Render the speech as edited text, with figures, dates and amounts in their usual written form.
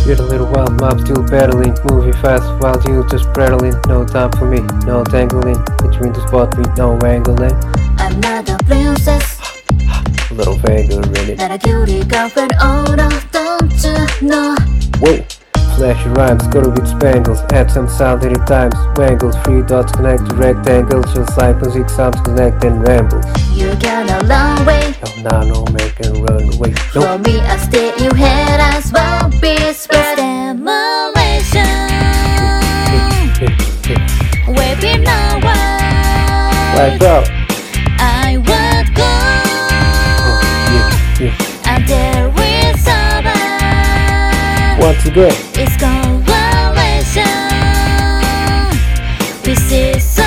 Get a little wild mob still battling, moving fast while you just prattling. No time for me, no tangling, between the spot with no angling. I'm not a princess. A little vaguer in it. Not a cutie girlfriend, oh no, don't you know? Whoa, flashy rhymes, go with spangles, add some sound anytime. Wangles, 3 dots connect to rectangles, just like music sounds connect and rambles. You got a long way. No, make and run away. For me, I stay you head as well be spread demolition. Waving no one. Like up. I would go until we survive. Once again. It's coalition. We see so